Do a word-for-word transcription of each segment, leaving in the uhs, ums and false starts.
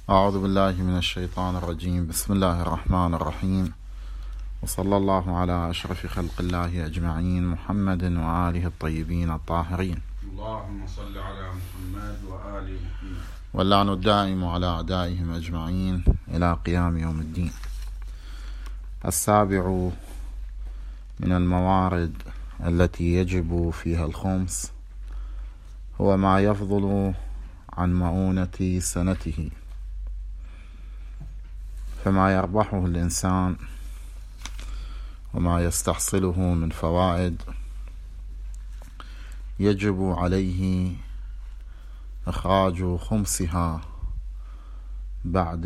أعوذ بالله من الشيطان الرجيم. بسم الله الرحمن الرحيم، وصلى الله على أشرف خلق الله أجمعين، محمد وآله الطيبين الطاهرين. اللهم صل على محمد وآل محمد، واللعن الدائم على أعدائهم أجمعين إلى قيام يوم الدين. السابع من الموارد التي يجب فيها الخمس هو ما يفضل عن مؤونة سنته، فما يربحه الإنسان وما يستحصله من فوائد يجب عليه إخراج خمسها بعد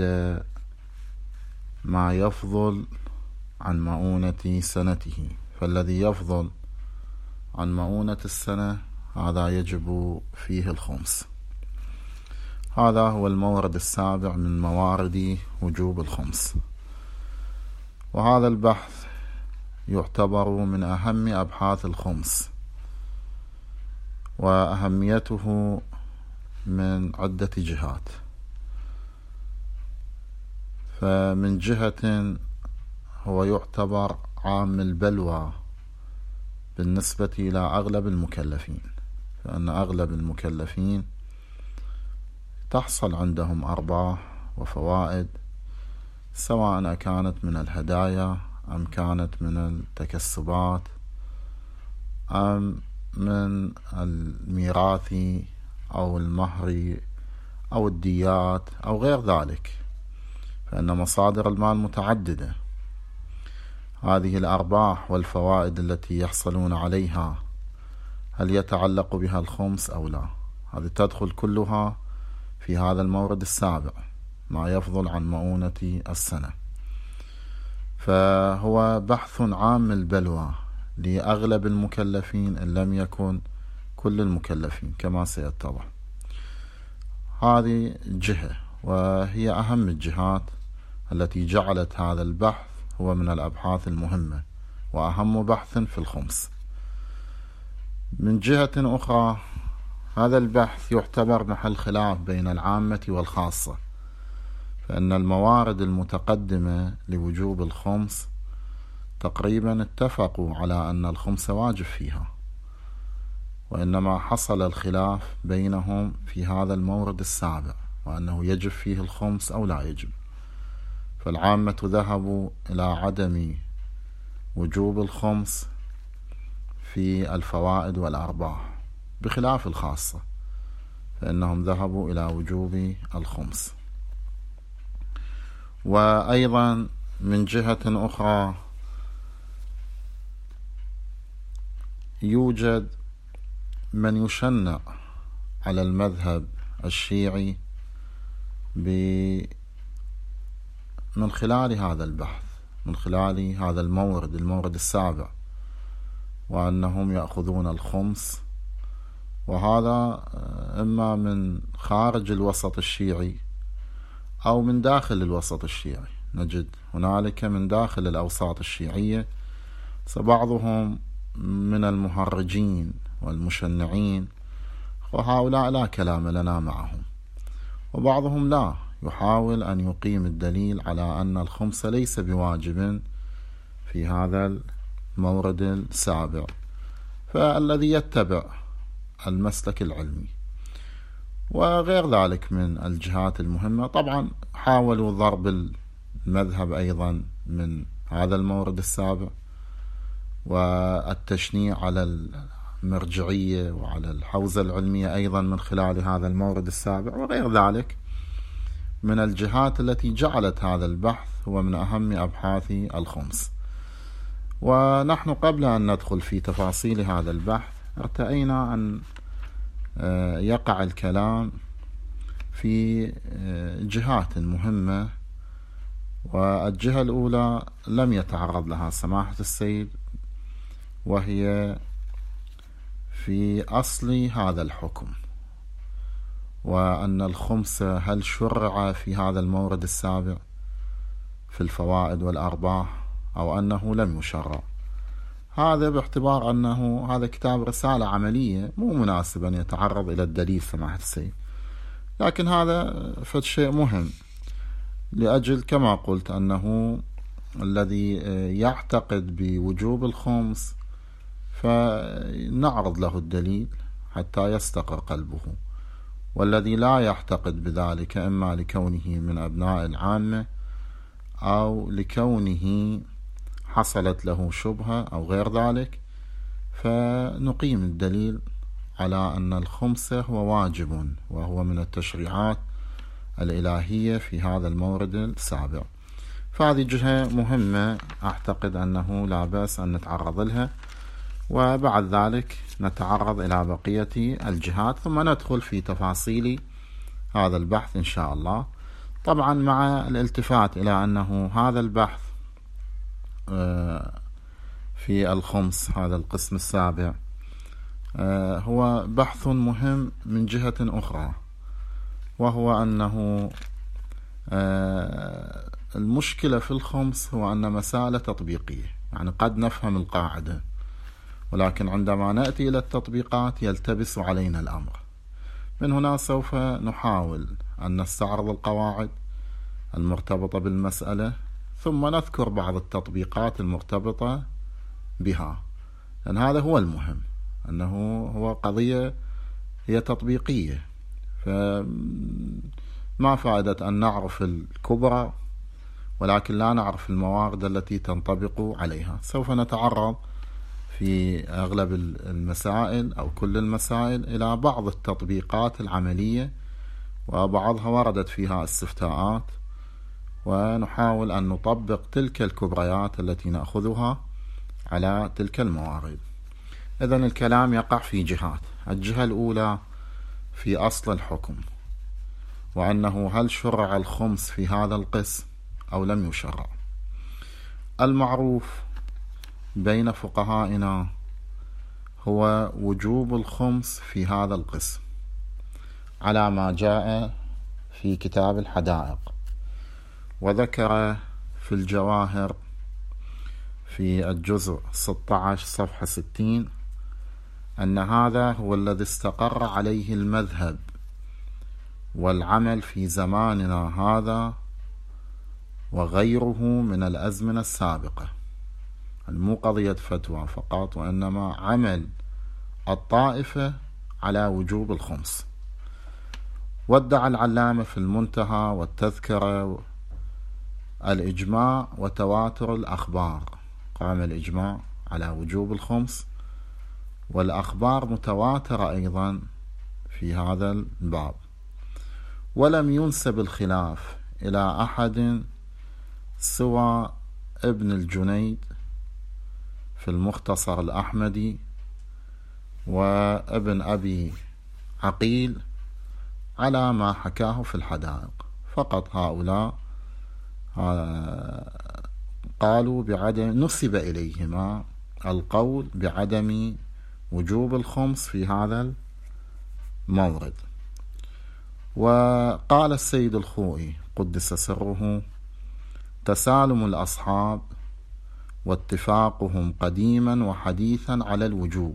ما يفضل عن مؤونة سنته. فالذي يفضل عن مؤونة السنة هذا يجب فيه الخمس. هذا هو المورد السابع من موارد وجوب الخمس، وهذا البحث يعتبر من أهم أبحاث الخمس، وأهميته من عدة جهات. فمن جهة هو يعتبر عام البلوى بالنسبة إلى أغلب المكلفين، فإن أغلب المكلفين تحصل عندهم أرباح وفوائد، سواء كانت من الهدايا أم كانت من التكسبات أم من الميراث أو المهر أو الديات أو غير ذلك، فإن مصادر المال متعددة. هذه الأرباح والفوائد التي يحصلون عليها هل يتعلق بها الخمس أو لا؟ هذه تدخل كلها في هذا المورد السابع، ما يفضل عن مؤونة السنة. فهو بحث عام البلوى لأغلب المكلفين إن لم يكن كل المكلفين كما سيتضح. هذه جهة، وهي أهم الجهات التي جعلت هذا البحث هو من الأبحاث المهمة وأهم بحث في الخمس. من جهة أخرى هذا البحث يعتبر محل خلاف بين العامة والخاصة، فإن الموارد المتقدمة لوجوب الخمس تقريبا اتفقوا على أن الخمس واجب فيها، وإنما حصل الخلاف بينهم في هذا المورد السابع، وأنه يجب فيه الخمس أو لا يجب. فالعامة ذهبوا إلى عدم وجوب الخمس في الفوائد والأرباح، بخلاف الخاصة فإنهم ذهبوا إلى وجوب الخمس. وأيضا من جهة أخرى يوجد من يشنع على المذهب الشيعي من خلال هذا البحث، من خلال هذا المورد المورد السابع، وأنهم يأخذون الخمس، وهذا إما من خارج الوسط الشيعي أو من داخل الوسط الشيعي. نجد هنالك من داخل الأوساط الشيعية فبعضهم من المهرجين والمشنعين، وهؤلاء لا كلام لنا معهم، وبعضهم لا، يحاول أن يقيم الدليل على أن الخمس ليس بواجب في هذا المورد السابع. فالذي يتبع المسلك العلمي وغير ذلك من الجهات المهمة طبعا حاولوا ضرب المذهب أيضا من هذا المورد السابع، والتشنيع على المرجعية وعلى الحوزة العلمية أيضا من خلال هذا المورد السابع، وغير ذلك من الجهات التي جعلت هذا البحث هو من أهم أبحاث الخمس. ونحن قبل أن ندخل في تفاصيل هذا البحث ارتأينا أن يقع الكلام في جهات مهمة، والجهة الأولى لم يتعرض لها سماحة السيد، وهي في أصل هذا الحكم، وأن الخمس هل شرع في هذا المورد السابع في الفوائد والأرباح أو أنه لم يشرع. هذا باعتبار أنه هذا كتاب رسالة عملية مو مناسب أن يتعرض إلى الدليل سماحة السيد، لكن هذا فد شيء مهم لأجل كما قلت أنه الذي يعتقد بوجوب الخمس فنعرض له الدليل حتى يستقر قلبه، والذي لا يعتقد بذلك إما لكونه من أبناء العامة أو لكونه حصلت له شبهة أو غير ذلك، فنقيم الدليل على أن الخمس هو واجب وهو من التشريعات الإلهية في هذا المورد السابع. فهذه جهة مهمة أعتقد أنه لا بأس أن نتعرض لها، وبعد ذلك نتعرض إلى بقية الجهات ثم ندخل في تفاصيل هذا البحث إن شاء الله. طبعا مع الالتفات إلى أنه هذا البحث في الخمس، هذا القسم السابع، هو بحث مهم من جهة أخرى، وهو أنه المشكلة في الخمس هو أن مسألة تطبيقية، يعني قد نفهم القاعدة ولكن عندما نأتي إلى التطبيقات يلتبس علينا الأمر. من هنا سوف نحاول أن نستعرض القواعد المرتبطة بالمسألة ثم نذكر بعض التطبيقات المرتبطة بها، لأن هذا هو المهم، أنه هو قضية هي تطبيقية، فما فائدة أن نعرف الكبرى ولكن لا نعرف الموارد التي تنطبق عليها. سوف نتعرض في أغلب المسائل أو كل المسائل إلى بعض التطبيقات العملية، وبعضها وردت فيها استفتاءات، ونحاول أن نطبق تلك الكبريات التي نأخذها على تلك الموارد. إذن الكلام يقع في جهات. الجهة الأولى في أصل الحكم، وأنه هل شرع الخمس في هذا القسم أو لم يشرع. المعروف بين فقهائنا هو وجوب الخمس في هذا القسم على ما جاء في كتاب الحدائق، وذكر في الجواهر في الجزء ستة عشر صفحة ستين أن هذا هو الذي استقر عليه المذهب والعمل في زماننا هذا وغيره من الأزمنة السابقة، مو قضية فتوى فقط، وإنما عمل الطائفة على وجوب الخمس. وادعى العلامة في المنتهى والتذكرة الإجماع وتواتر الأخبار، قام الإجماع على وجوب الخمس، والأخبار متواترة أيضا في هذا الباب. ولم ينسب الخلاف إلى أحد سوى ابن الجنيد في المختصر الأحمدي وابن أبي عقيل على ما حكاه في الحدائق. فقط هؤلاء قالوا بعدم، نسب إليهما القول بعدم وجوب الخمس في هذا المورد. وقال السيد الخوئي قدس سره: تسالم الأصحاب واتفاقهم قديما وحديثا على الوجوب،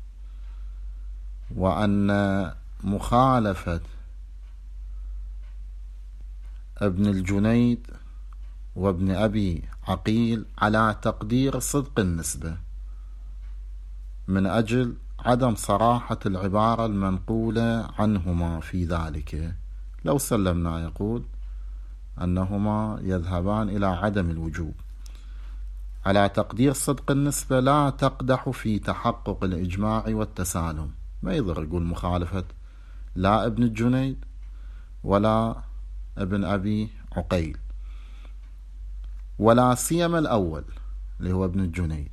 وأن مخالفة ابن الجنيد وابن أبي عقيل على تقدير صدق النسبة من أجل عدم صراحة العبارة المنقولة عنهما في ذلك. لو سلمنا يقول أنهما يذهبان إلى عدم الوجوب على تقدير صدق النسبة لا تقدح في تحقق الإجماع والتسالم. ما يضر يقول مخالفة لا ابن الجنيد ولا ابن أبي عقيل، ولا سيما الأول اللي هو ابن الجنيد،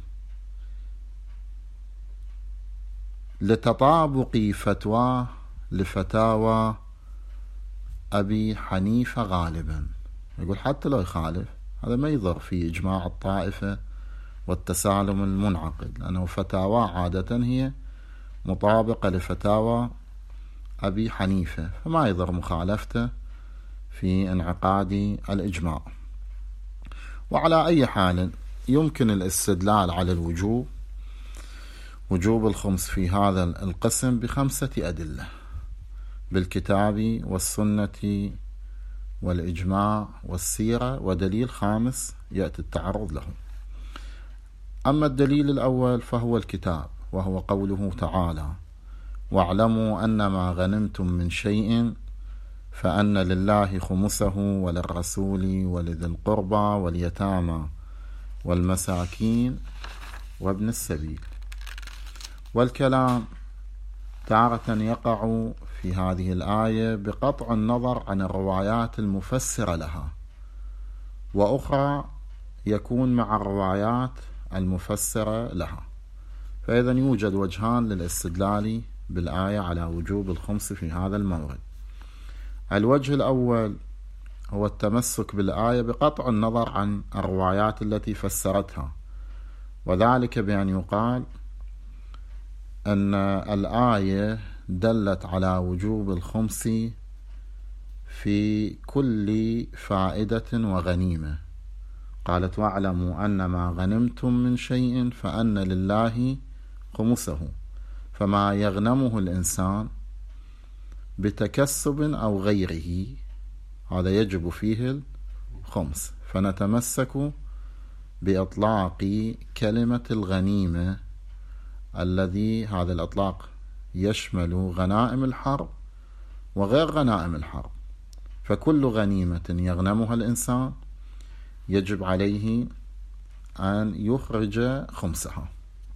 لتطابق فتواه لفتاوى أبي حنيفة غالبا. يقول حتى لو يخالف هذا ما يضر في إجماع الطائفة والتسالم المنعقد، لأنه فتاوى عادة هي مطابقة لفتاوى أبي حنيفة، فما يضر مخالفته في انعقاد الإجماع. وعلى أي حال يمكن الاستدلال على الوجوب، وجوب الخمس في هذا القسم، بخمسة أدلة بالكتاب والسنة والإجماع والسيرة، ودليل خامس يأتي التعرض له. أما الدليل الأول فهو الكتاب، وهو قوله تعالى: واعلموا أن ما غنمتم من شيء فأن لله خمسه وللرسول ولذي القربى واليتامى والمساكين وابن السبيل. والكلام تارة يقع في هذه الآية بقطع النظر عن الروايات المفسرة لها، وأخرى يكون مع الروايات المفسرة لها. فإذا يوجد وجهان للاستدلال بالآية على وجوب الخمس في هذا المورد. الوجه الأول هو التمسك بالآية بقطع النظر عن الروايات التي فسرتها، وذلك بأن يقال أن الآية دلت على وجوب الخمس في كل فائدة وغنيمة. قالت: واعلموا أن ما غنمتم من شيء فأن لله خمسه، فما يغنمه الإنسان بتكسب أو غيره هذا يجب فيه الخمس. فنتمسك بإطلاق كلمة الغنيمة الذي هذا الإطلاق يشمل غنائم الحرب وغير غنائم الحرب، فكل غنيمة يغنمها الإنسان يجب عليه أن يخرج خمسها.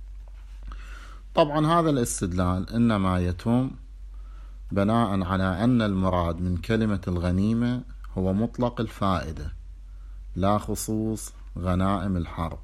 طبعا هذا الاستدلال إنما يتم بناء على أن المراد من كلمة الغنيمة هو مطلق الفائدة لا خصوص غنائم الحرب.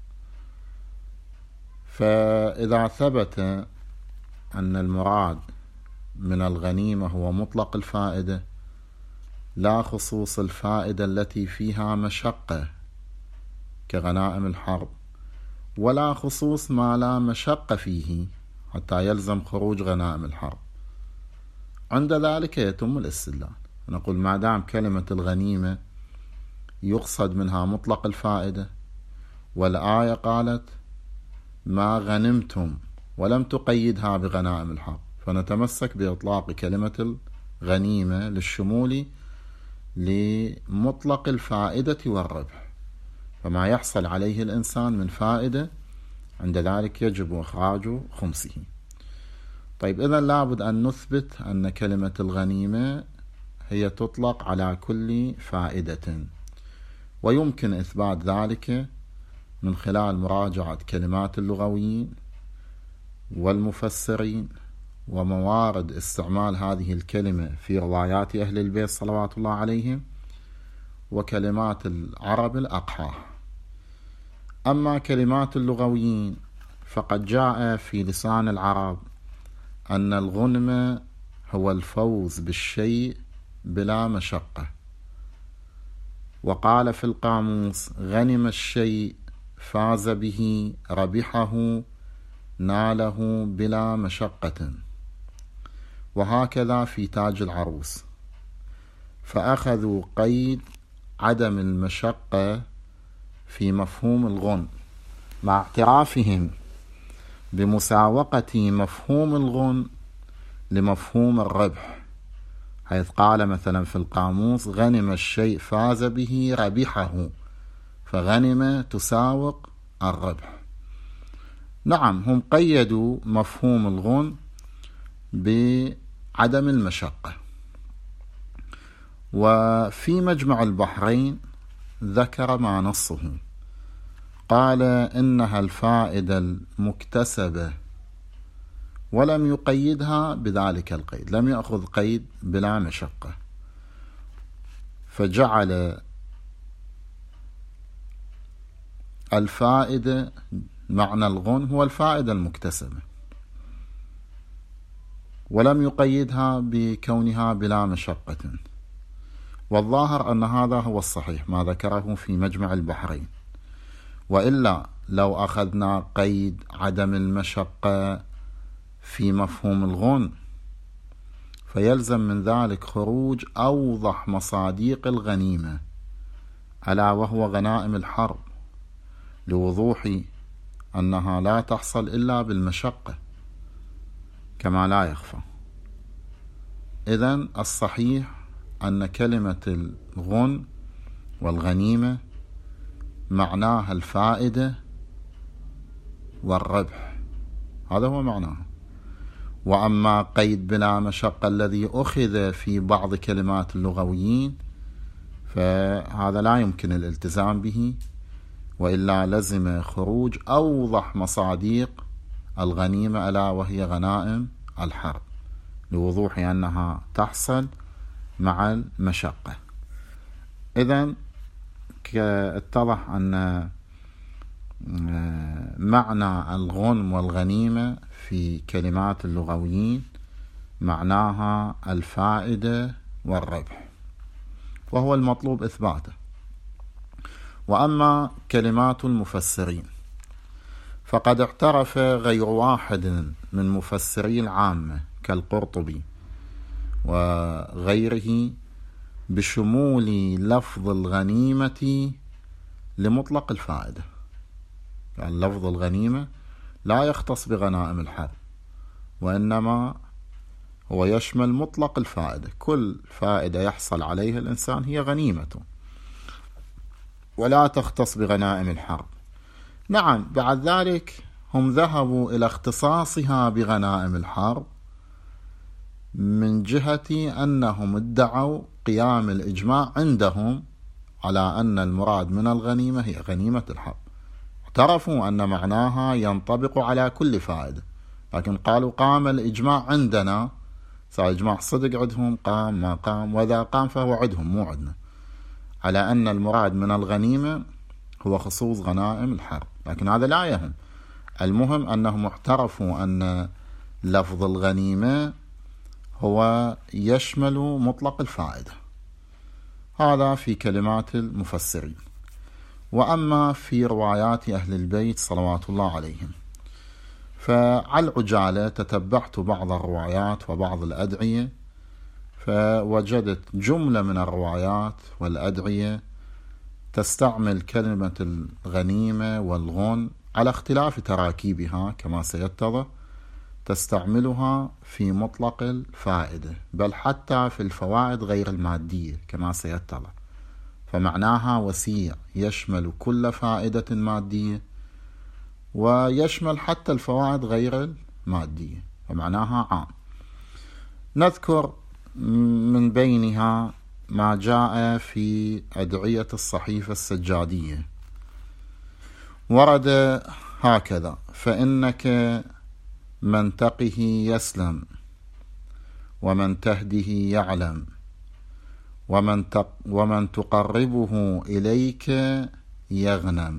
فإذا ثبت أن المراد من الغنيمة هو مطلق الفائدة لا خصوص الفائدة التي فيها مشقة كغنائم الحرب، ولا خصوص ما لا مشقة فيه حتى يلزم خروج غنائم الحرب، عند ذلك يتم الاستدلال. نقول ما دام كلمة الغنيمة يقصد منها مطلق الفائدة، والآية قالت ما غنمتم ولم تقيدها بغنائم الحرب، فنتمسك بإطلاق كلمة الغنيمة للشمول لمطلق الفائدة والربح، فما يحصل عليه الإنسان من فائدة عند ذلك يجب إخراج خمسه. طيب إذن لابد أن نثبت أن كلمة الغنيمة هي تطلق على كل فائدة، ويمكن إثبات ذلك من خلال مراجعة كلمات اللغويين والمفسرين وموارد استعمال هذه الكلمة في روايات أهل البيت صلوات الله عليهم وكلمات العرب الأقحاح. أما كلمات اللغويين فقد جاء في لسان العرب أن الغنم هو الفوز بالشيء بلا مشقة، وقال في القاموس: غنم الشيء فاز به ربحه ناله بلا مشقة. وهكذا في تاج العروس، فأخذوا قيد عدم المشقة في مفهوم الغنم مع اعترافهم بمساوقة مفهوم الغنم لمفهوم الربح، حيث قال مثلا في القاموس: غنم الشيء فاز به ربحه، فغنم تساوق الربح. نعم، هم قيدوا مفهوم الغنم بعدم المشقة. وفي مجمع البحرين ذكر ما نصه، قال إنها الفائدة المكتسبة، ولم يقيدها بذلك القيد، لم يأخذ قيد بلا مشقة، فجعل الفائدة معنى الغنم هو الفائدة المكتسبة، ولم يقيدها بكونها بلا مشقة. والظاهر أن هذا هو الصحيح ما ذكره في مجمع البحرين، وإلا لو أخذنا قيد عدم المشقة في مفهوم الغنم فيلزم من ذلك خروج أوضح مصاديق الغنيمة، ألا وهو غنائم الحرب، لوضوح أنها لا تحصل إلا بالمشقة كما لا يخفى. إذن الصحيح أن كلمة الغن والغنيمة معناها الفائدة والربح، هذا هو معناها. وأما قيد بلا مشقة الذي أخذ في بعض كلمات اللغويين فهذا لا يمكن الالتزام به، وإلا لزم خروج أوضح مصادق الغنيمة ألا وهي غنائم الحرب، لوضوح أنها تحصل مع المشقة. إذن اتضح أن معنى الغنم والغنيمة في كلمات اللغويين معناها الفائدة والربح، وهو المطلوب إثباته. وأما كلمات المفسرين فقد اعترف غير واحد من مفسري العامة كالقرطبي وغيره بشمول لفظ الغنيمة لمطلق الفائدة، يعني لفظ الغنيمة لا يختص بغنائم الحرب، وإنما هو يشمل مطلق الفائدة، كل فائدة يحصل عليها الإنسان هي غنيمة، ولا تختص بغنائم الحرب. نعم، بعد ذلك هم ذهبوا إلى اختصاصها بغنائم الحرب من جهة أنهم ادعوا قيام الإجماع عندهم على أن المراد من الغنيمة هي غنيمة الحرب، اعترفوا أن معناها ينطبق على كل فائدة، لكن قالوا قام الإجماع عندنا، صار إجماع صدق عندهم، قام ما قام، وإذا قام فهو عندهم مو عندنا، على أن المراد من الغنيمة هو خصوص غنائم الحرب. لكن هذا لا يهم، المهم أنهم اعترفوا أن لفظ الغنيمة هو يشمل مطلق الفائدة. هذا في كلمات المفسرين. وأما في روايات أهل البيت صلوات الله عليهم فعلى العجالة تتبعت بعض الروايات وبعض الأدعية، فوجدت جملة من الروايات والأدعية تستعمل كلمة الغنيمة والغن على اختلاف تراكيبها كما سيتضح، تستعملها في مطلق الفائدة، بل حتى في الفوائد غير المادية كما سيتضح، فمعناها وسيع يشمل كل فائدة مادية ويشمل حتى الفوائد غير المادية، فمعناها عام. نذكر من بينها ما جاء في أدعية الصحيفة السجادية، ورد هكذا: فإنك من تقه يسلم، ومن تهده يعلم، ومن, تق ومن تقربه إليك يغنم.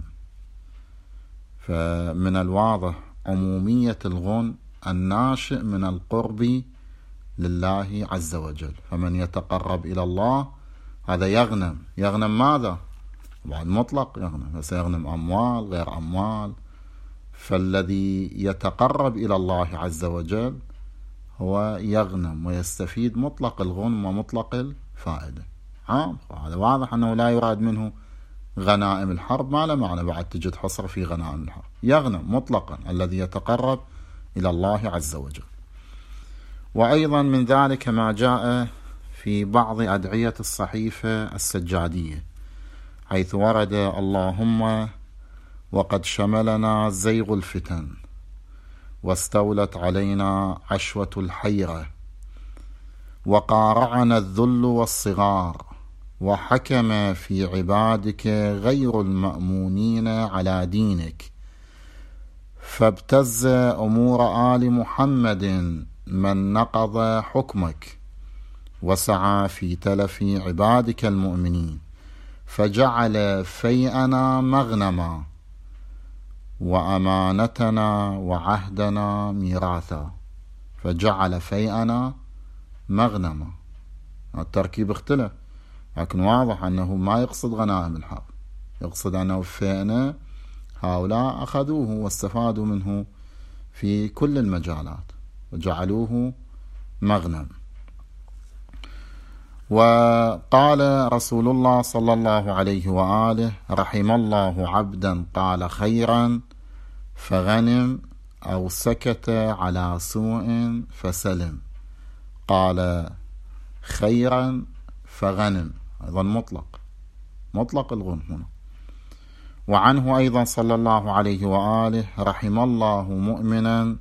فمن الواضح عمومية الغن الناشئ من القرب لله عز وجل، فمن يتقرب إلى الله هذا يغنم. يغنم ماذا؟ بعد مطلق يغنم، فسيغنم أموال غير أموال. فالذي يتقرب إلى الله عز وجل هو يغنم ويستفيد مطلق الغنم ومطلق الفائدة عام. هذا واضح أنه لا يراد منه غنائم الحرب، ما له معنى بعد تجد حصر في غنائم الحرب. يغنم مطلقا الذي يتقرب إلى الله عز وجل. وأيضا من ذلك ما جاء في بعض أدعية الصحيفة السجادية، حيث ورد: اللهم وقد شملنا زيغ الفتن، واستولت علينا عشوة الحيرة، وقارعنا الذل والصغار، وحكم في عبادك غير المأمونين على دينك، فابتز أمور آل محمد من نقض حكمك، وسعى في تلف عبادك المؤمنين، فجعل فيئنا مغنما، وأمانتنا وعهدنا ميراثا. فجعل فيئنا مغنما، التركيب اختلف، لكن واضح أنه ما يقصد غنائم الحرب، يقصد أنه فيئنا هؤلاء أخذوه واستفادوا منه في كل المجالات وجعلوه مغنم. وقال رسول الله صلى الله عليه وآله: رحم الله عبدا قال خيرا فغنم، أو سكت على سوء فسلم. قال خيرا فغنم، أيضا مطلق مطلق الغنم هنا. وعنه أيضا صلى الله عليه وآله: رحم الله مؤمنا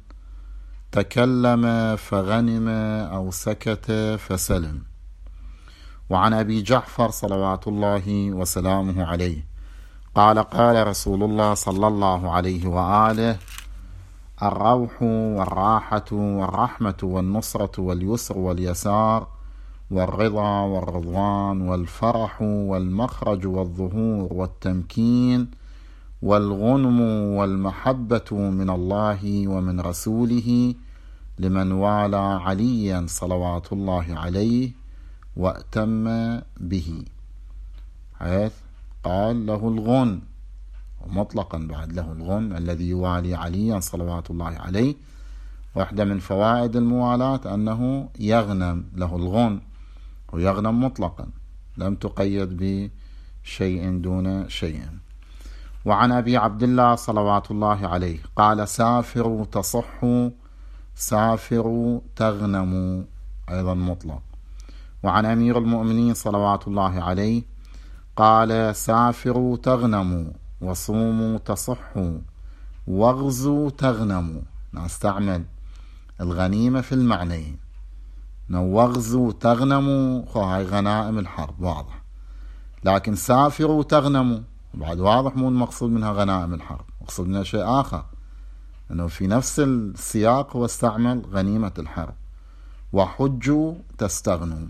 تكلم فغنم أو سكت فسلم. وعن أبي جعفر صلوات الله وسلامه عليه قال: قال رسول الله صلى الله عليه وآله: الروح والراحة والرحمة والنصرة واليسر واليسار والرضا والرضوان والفرح والمخرج والظهور والتمكين والغنم والمحبة من الله ومن رسوله لمن والى عليا صلوات الله عليه وأتم به، حيث قال له الغن، ومطلقا بعد له الغن الذي يوالي عليا صلوات الله عليه. واحدة من فوائد الموالاة أنه يغنم، له الغن ويغنم مطلقا، لم تقيد بشيء دون شيء. وعن أبي عبد الله صلوات الله عليه قال: سافروا تصحوا سافروا تغنموا، أيضا مطلق. وعن أمير المؤمنين صلوات الله عليه قال: سافروا تغنموا وصوموا تصحوا واغزوا تغنموا. نستعمل الغنيمة في المعنيين، واغزوا تغنموا هاي غنائم الحرب واضح، لكن سافروا تغنموا بعد واضح مو المقصود منها غنائم الحرب، مقصود منها شيء آخر، أنه في نفس السياق هو استعمل غنيمة الحرب. وحجوا تستغنوا.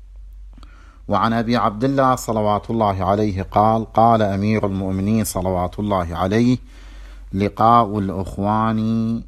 وعن أبي عبد الله صلوات الله عليه قال: قال أمير المؤمنين صلوات الله عليه: لقاء الأخوان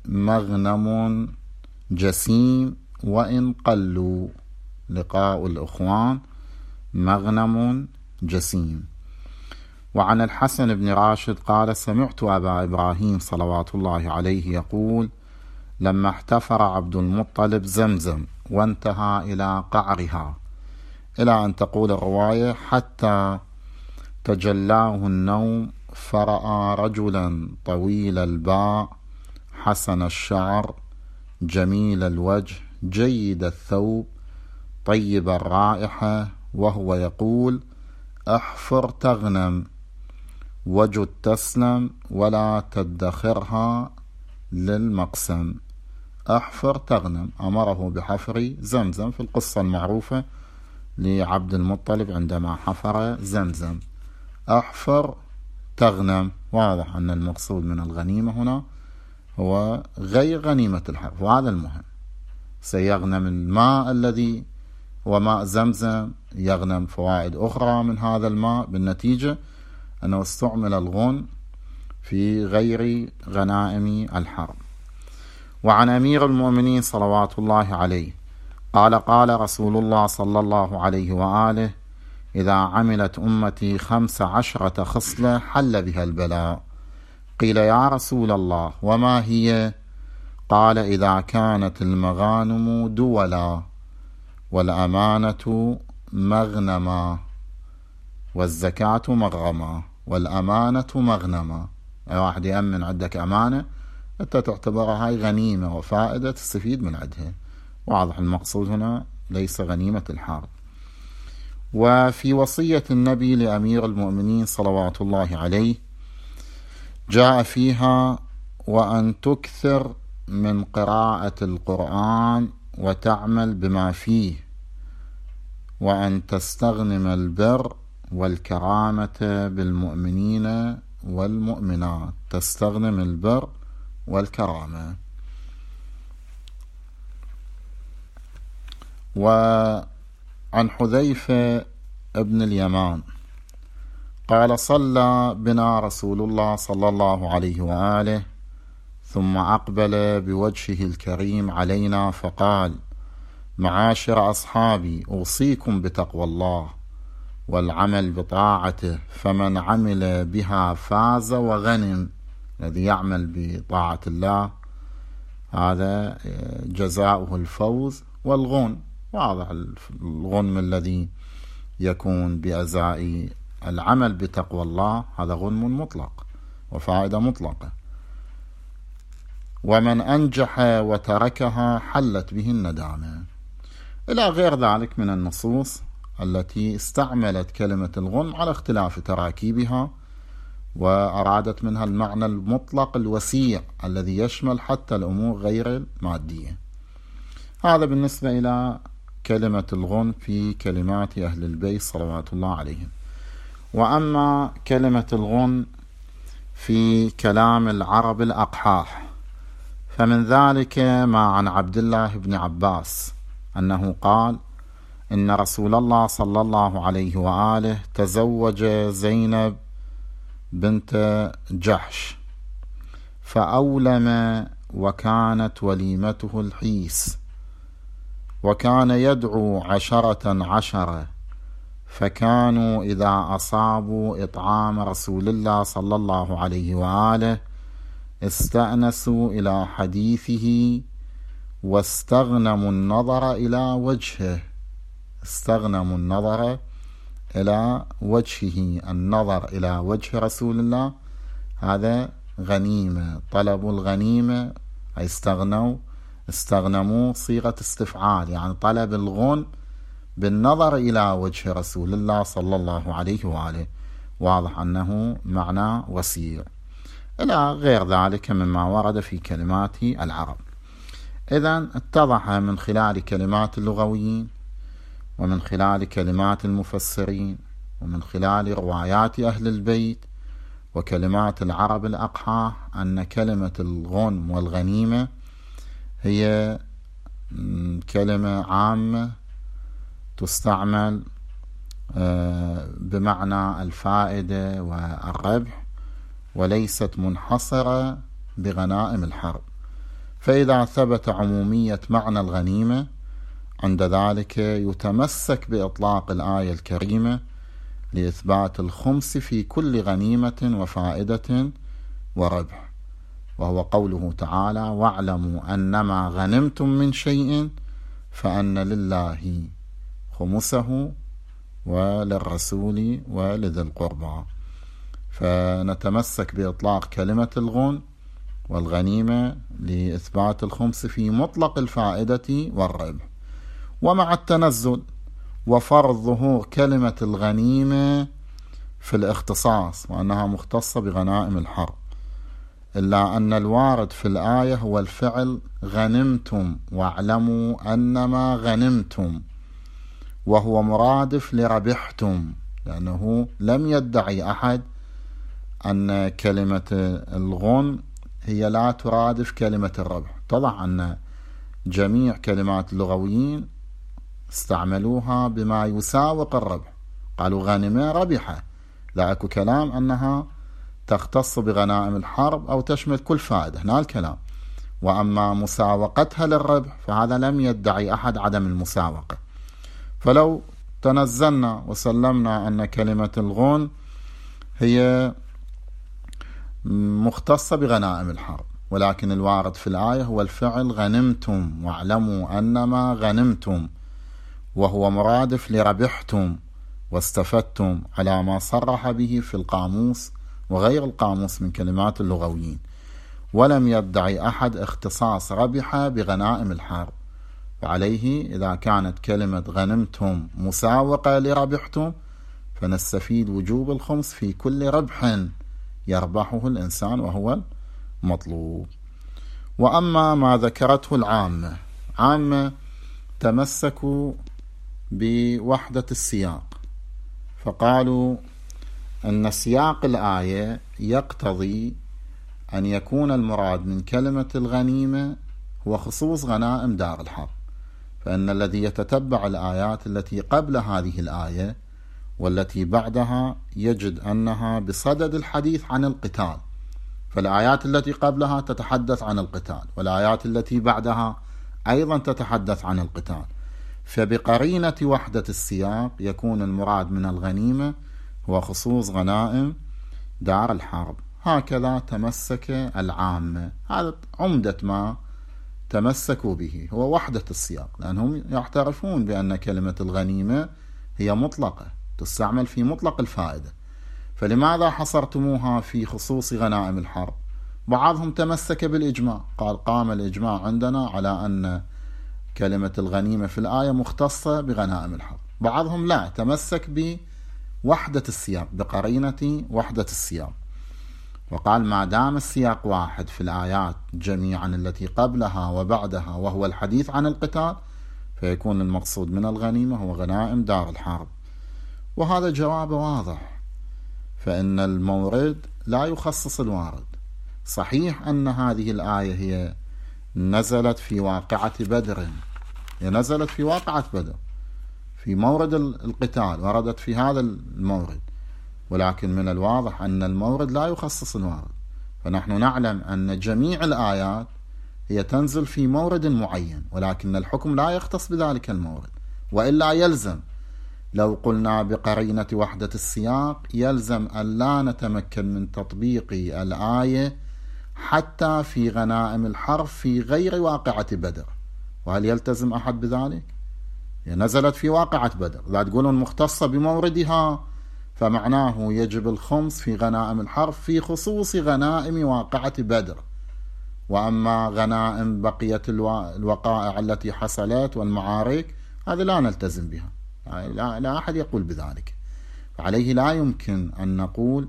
مغنم جسيم وإن قلوا. لقاء الأخوان مغنم جسيم. وعن الحسن بن راشد قال: سمعت أبا إبراهيم صلوات الله عليه يقول: لما احتفر عبد المطلب زمزم وانتهى إلى قعرها، إلى أن تقول الرواية: حتى تجلاه النوم فرأى رجلا طويل الباع حسن الشعر جميل الوجه جيد الثوب طيب الرائحة، وهو يقول: احفر تغنم وجد تسلم ولا تدخرها للمقسم. احفر تغنم، أمره بحفر زمزم في القصة المعروفة لعبد المطلب عندما حفر زمزم. احفر تغنم، واضح أن المقصود من الغنيمة هنا هو غير غنيمة الحرب، وهذا المهم. سيغنم الماء الذي هو ماء زمزم، يغنم فوائد أخرى من هذا الماء، بالنتيجة أنه استعمل الغن في غير غنائم الحرب. وعن أمير المؤمنين صلوات الله عليه قال: قال رسول الله صلى الله عليه وآله: إذا عملت أمتي خمس عشرة خصلة حل بها البلاء. قيل: يا رسول الله وما هي؟ قال: إذا كانت المغانم دولا والأمانة مغنما والزكاة مغرما والأمانة مغنما. أي واحد يأمن عندك أمانة أنت تعتبرها هاي غنيمة وفائدة تستفيد من عندها، واضح المقصود هنا ليس غنيمة الحرب. وفي وصية النبي لأمير المؤمنين صلوات الله عليه جاء فيها: وأن تكثر من قراءة القرآن وتعمل بما فيه، وأن تستغنم البر والكرامة بالمؤمنين والمؤمنات. تستغنم البر والكرامة. وعن حذيفة ابن اليمان قال: صلى بنا رسول الله صلى الله عليه وآله ثم أقبل بوجهه الكريم علينا فقال: معاشر أصحابي، أوصيكم بتقوى الله والعمل بطاعته، فمن عمل بها فاز وغنم. الذي يعمل بطاعة الله هذا جزاؤه الفوز والغنم. واضح الغنم الذي يكون بأزاء العمل بتقوى الله هذا غنم مطلق وفائدة مطلقة. ومن أنجح وتركها حلت به الندامة، إلى غير ذلك من النصوص التي استعملت كلمة الغنم على اختلاف تراكيبها، وأرادت منها المعنى المطلق الوسيع الذي يشمل حتى الأمور غير المادية. هذا بالنسبة إلى كلمة الغنم في كلمات أهل البيت صلوات الله عليهم. وأما كلمة الغنم في كلام العرب الأقحاح، فمن ذلك ما عن عبد الله بن عباس أنه قال: إن رسول الله صلى الله عليه وآله تزوج زينب بنت جحش فأولم، وكانت وليمته الحيس، وكان يدعو عشرة عشرة، فكانوا إذا أصابوا إطعام رسول الله صلى الله عليه وآله استأنسوا إلى حديثه واستغنموا النظر إلى وجهه. استغنموا النظر إلى وجهه، النظر إلى وجه رسول الله هذا غنيمة، طلبوا الغنيمة أي استغنوا استغنموا صيغة استفعال، يعني طلب الغنم بالنظر إلى وجه رسول الله صلى الله عليه وآله. واضح أنه معنى وسيع إلى غير ذلك مما ورد في كلمات العرب. إذن اتضح من خلال كلمات اللغويين ومن خلال كلمات المفسرين ومن خلال روايات أهل البيت وكلمات العرب الأقحاح أن كلمة الغنم والغنيمة هي كلمة عامة تستعمل بمعنى الفائدة والربح، وليست منحصرة بغنائم الحرب. فإذا ثبت عمومية معنى الغنيمة عند ذلك يتمسك بإطلاق الآية الكريمة لإثبات الخمس في كل غنيمة وفائدة وربح، وهو قوله تعالى: واعلموا أنما غنمتم من شيء فأن لله خمسه وللرسول ولذي القربى. فنتمسك بإطلاق كلمة الغنم والغنيمة لإثبات الخمس في مطلق الفائدة والربح، ومع التنزل وفرض ظهور كلمة الغنيمة في الاختصاص وأنها مختصة بغنائم الحرب، إلا أن الوارد في الآية هو الفعل غنمتم، واعلموا أنما غنمتم، وهو مرادف لربحتم، لأنه لم يدعي أحد أن كلمة الغنم هي لا ترادف كلمة الربح. طبعا أن جميع كلمات اللغويين استعملوها بما يساوق الربح، قالوا غنمة ربحة، لا أكو كلام أنها تختص بغنائم الحرب أو تشمل كل فائدة، هنا الكلام. وأما مساوقتها للربح فهذا لم يدعي أحد عدم المساوقة. فلو تنزلنا وسلمنا أن كلمة الغنم هي مختصة بغنائم الحرب، ولكن الوارد في الآية هو الفعل غنمتم، واعلموا أنما غنمتم، وهو مرادف لربحتم واستفدتم على ما صرح به في القاموس وغير القاموس من كلمات اللغويين، ولم يدعي أحد اختصاص ربح بغنائم الحرب. وعليه إذا كانت كلمة غنمتم مساوقة لربحتم فنستفيد وجوب الخمس في كل ربح يربحه الإنسان وهو المطلوب. وأما ما ذكرته العامة، عامة تمسكوا بوحدة السياق، فقالوا أن سياق الآية يقتضي أن يكون المراد من كلمة الغنيمة هو خصوص غنائم دار الحرب، فإن الذي يتتبع الآيات التي قبل هذه الآية والتي بعدها يجد أنها بصدد الحديث عن القتال، فالآيات التي قبلها تتحدث عن القتال والآيات التي بعدها أيضا تتحدث عن القتال، فبقرينة وحدة السياق يكون المراد من الغنيمة هو خصوص غنائم دار الحرب. هكذا تمسك العامة، هذا عمدة ما تمسكوا به هو وحدة السياق، لأنهم يعترفون بأن كلمة الغنيمة هي مطلقة تستعمل في مطلق الفائدة، فلماذا حصرتموها في خصوص غنائم الحرب؟ بعضهم تمسك بالإجماع، قال قام الإجماع عندنا على أن كلمة الغنيمة في الآية مختصة بغنائم الحرب، بعضهم لا، تمسك بوحدة السياق، بقرينة وحدة السياق، وقال ما دام السياق واحد في الآيات جميعا التي قبلها وبعدها وهو الحديث عن القتال، فيكون المقصود من الغنيمة هو غنائم دار الحرب. وهذا جواب واضح، فإن المورد لا يخصص الوارد. صحيح أن هذه الآية هي نزلت في واقعة بدر، هي نزلت في واقعة بدر في مورد القتال، وردت في هذا المورد، ولكن من الواضح أن المورد لا يخصص الوارد. فنحن نعلم أن جميع الآيات هي تنزل في مورد معين، ولكن الحكم لا يختص بذلك المورد. وإلا يلزم، لو قلنا بقرينة وحدة السياق، يلزم أن لا نتمكن من تطبيق الآية حتى في غنائم الحرب في غير واقعة بدر. وهل يلتزم أحد بذلك؟ هي نزلت في واقعة بدر، لا تقولون مختصة بموردها فمعناه يجب الخمس في غنائم الحرب في خصوص غنائم واقعة بدر، وأما غنائم بقية الوقائع التي حصلت والمعارك هذا لا نلتزم بها، لا, لا أحد يقول بذلك. فعليه لا يمكن أن نقول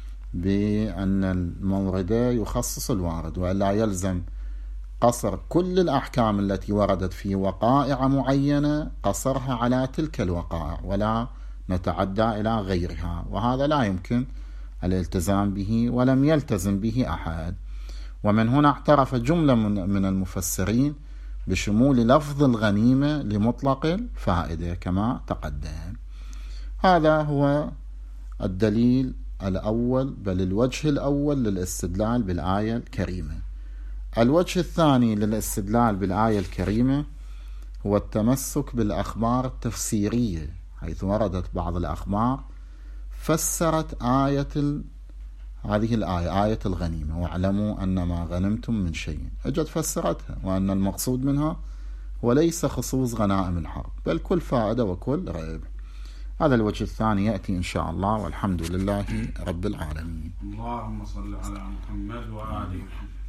بأن المورد يخصص الوارد، ولا يلزم قصر كل الأحكام التي وردت في وقائع معينة قصرها على تلك الوقائع، ولا نتعدى إلى غيرها، وهذا لا يمكن الالتزام به، ولم يلتزم به أحد. ومن هنا اعترف جملة من المفسرين بشمول لفظ الغنيمة لمطلق الفائدة كما تقدم. هذا هو الدليل الأول، بل الوجه الأول للاستدلال بالآية الكريمة. الوجه الثاني للاستدلال بالآية الكريمة هو التمسك بالأخبار التفسيرية، حيث وردت بعض الأخبار فسرت آية ال... هذه الآية، آية الغنيمة، واعلموا أن ما غنمتم من شيء، أجت فسرتها، وأن المقصود منها وليس خصوص غنائم الحرب، بل كل فائدة وكل ربح. هذا الوجه الثاني يأتي إن شاء الله، والحمد لله رب العالمين. اللهم صل على محمد وآل محمد.